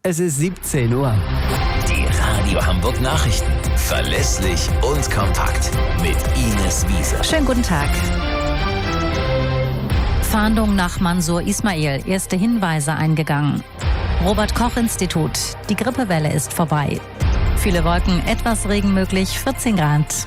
Es ist 17 Uhr. Die Radio Hamburg Nachrichten. Verlässlich und kompakt. Mit Ines Wiese. Schönen guten Tag. Fahndung nach Mansour Ismail. Erste Hinweise eingegangen. Robert-Koch-Institut. Die Grippewelle ist vorbei. Viele Wolken, etwas Regen möglich, 14 Grad.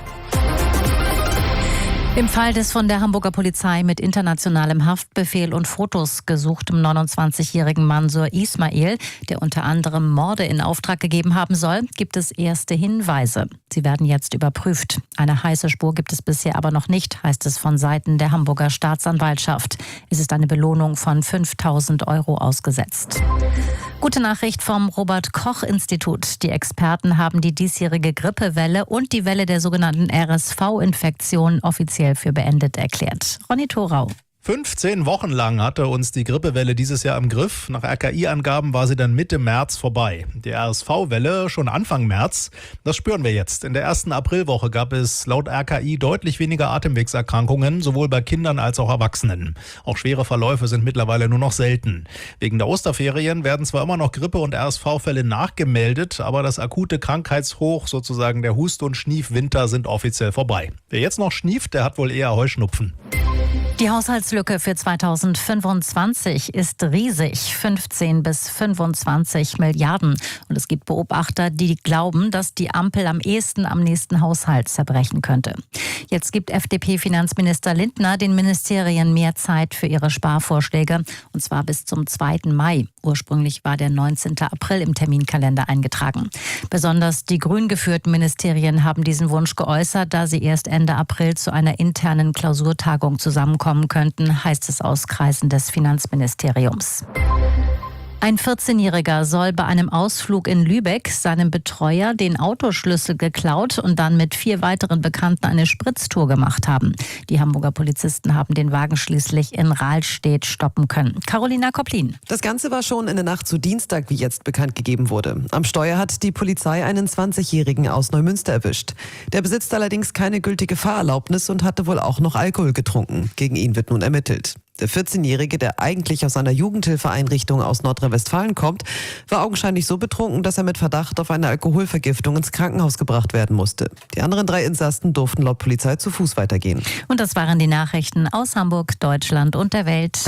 Im Fall des von der Hamburger Polizei mit internationalem Haftbefehl und Fotos gesuchten 29-jährigen Mansour Ismail, der unter anderem Morde in Auftrag gegeben haben soll, gibt es erste Hinweise. Sie werden jetzt überprüft. Eine heiße Spur gibt es bisher aber noch nicht, heißt es von Seiten der Hamburger Staatsanwaltschaft. Es ist eine Belohnung von 5.000 € ausgesetzt. Gute Nachricht vom Robert-Koch-Institut. Die Experten haben die diesjährige Grippewelle und die Welle der sogenannten RSV-Infektion offiziell für beendet erklärt. Ronny Thorau. 15 Wochen lang hatte uns die Grippewelle dieses Jahr im Griff. Nach RKI-Angaben war sie dann Mitte März vorbei. Die RSV-Welle schon Anfang März. Das spüren wir jetzt. In der ersten Aprilwoche gab es laut RKI deutlich weniger Atemwegserkrankungen, sowohl bei Kindern als auch Erwachsenen. Auch schwere Verläufe sind mittlerweile nur noch selten. Wegen der Osterferien werden zwar immer noch Grippe- und RSV-Fälle nachgemeldet, aber das akute Krankheitshoch, sozusagen der Hust- und Schniefwinter, sind offiziell vorbei. Wer jetzt noch schnieft, der hat wohl eher Heuschnupfen. Die Haushaltslücke für 2025 ist riesig, 15 bis 25 Milliarden. Und es gibt Beobachter, die glauben, dass die Ampel am ehesten am nächsten Haushalt zerbrechen könnte. Jetzt gibt FDP-Finanzminister Lindner den Ministerien mehr Zeit für ihre Sparvorschläge, und zwar bis zum 2. Mai. Ursprünglich war der 19. April im Terminkalender eingetragen. Besonders die grün geführten Ministerien haben diesen Wunsch geäußert, da sie erst Ende April zu einer internen Klausurtagung zusammenkommen könnten, heißt es aus Kreisen des Finanzministeriums. Ein 14-Jähriger soll bei einem Ausflug in Lübeck seinem Betreuer den Autoschlüssel geklaut und dann mit 4 weiteren Bekannten eine Spritztour gemacht haben. Die Hamburger Polizisten haben den Wagen schließlich in Rahlstedt stoppen können. Carolina Kopplin. Das Ganze war schon in der Nacht zu Dienstag, wie jetzt bekannt gegeben wurde. Am Steuer hat die Polizei einen 20-Jährigen aus Neumünster erwischt. Der besitzt allerdings keine gültige Fahrerlaubnis und hatte wohl auch noch Alkohol getrunken. Gegen ihn wird nun ermittelt. Der 14-Jährige, der eigentlich aus einer Jugendhilfeeinrichtung aus Nordrhein-Westfalen kommt, war augenscheinlich so betrunken, dass er mit Verdacht auf eine Alkoholvergiftung ins Krankenhaus gebracht werden musste. Die anderen 3 Insassen durften laut Polizei zu Fuß weitergehen. Und das waren die Nachrichten aus Hamburg, Deutschland und der Welt.